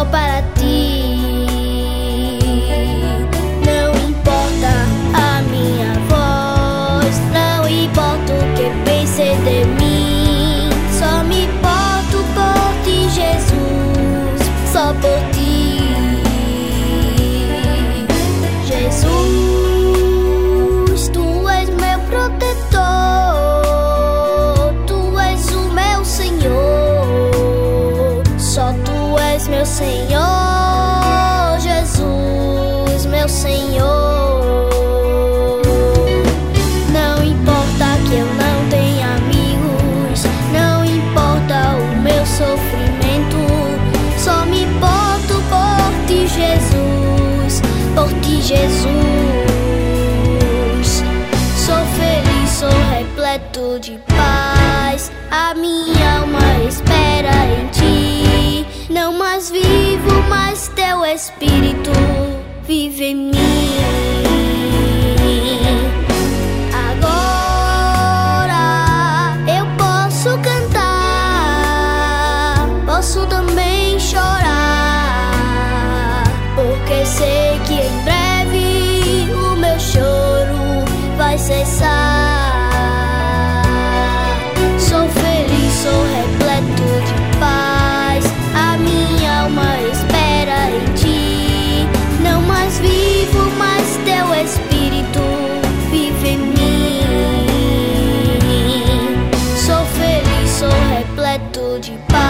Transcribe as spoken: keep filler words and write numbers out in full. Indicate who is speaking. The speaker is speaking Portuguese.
Speaker 1: só para ti. Não importa a minha voz, não importa o que pense de mim, só me importo por ti, Jesus, só por ti. Jesus, tu és meu protetor, tu és o meu Senhor, só tu és meu Senhor, Jesus, meu Senhor. Não importa que eu não tenha amigos, não importa o meu sofrimento, só me importo por ti, Jesus, por ti, Jesus. Sou feliz, sou repleto de paz, a minha alma espera em ti. Não mais vivo, mas teu Espírito vive em mim. Agora eu posso cantar, posso também chorar, porque sei que em breve o meu choro vai cessar. Sou feliz, sou repleto de paz, a minha alma espera em ti. Não mais vivo, mas teu Espírito vive em mim. Sou feliz, sou repleto de paz.